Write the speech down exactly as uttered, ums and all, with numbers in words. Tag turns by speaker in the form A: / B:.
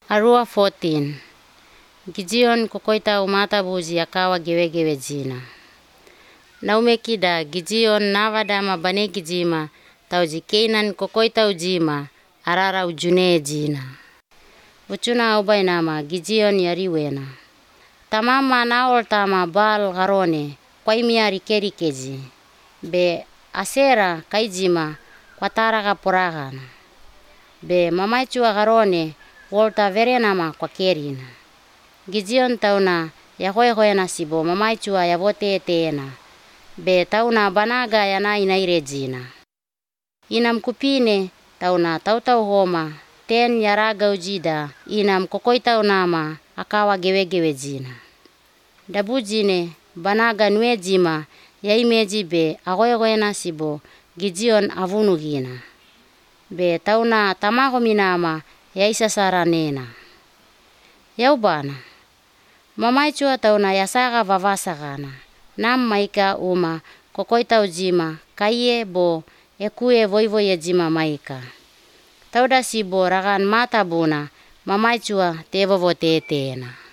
A: Arua fourteen. Gideon kokoita umatabuzi akawa gewegewe jina. Naumekida Gideon navadama bane gijima tauji Kenan kokoita ujima arara ujune jina. Uchuna ubainama Gideon yariwena. Tamama naol tama bal garone kwa imiari keri keji. Be asera kaijima kwa taraka poragana. Be mamaichua garone wolta verenama kwa kerina. Gideon tauna yahoe hoe nasibo mamaichua yabote teena. Be tauna banaga yana inaire jina. Inam kupine tauna tautau homa ten yaraga ujida inam kokoita unama akawa gewegewe jina. Dabu jine banaga nue jima ya imeji be agoe goe nasibo Gideon avunu gina. Be tauna tamaho minama ya isasara nena. Yaubana. Mamaichua tauna yasaga vavasagana. Nam maika uma kokoita ujima kaiye bo ekue voivoye jima maika. Tauda sibo ragan mata buna mamaichua tevovo teteena.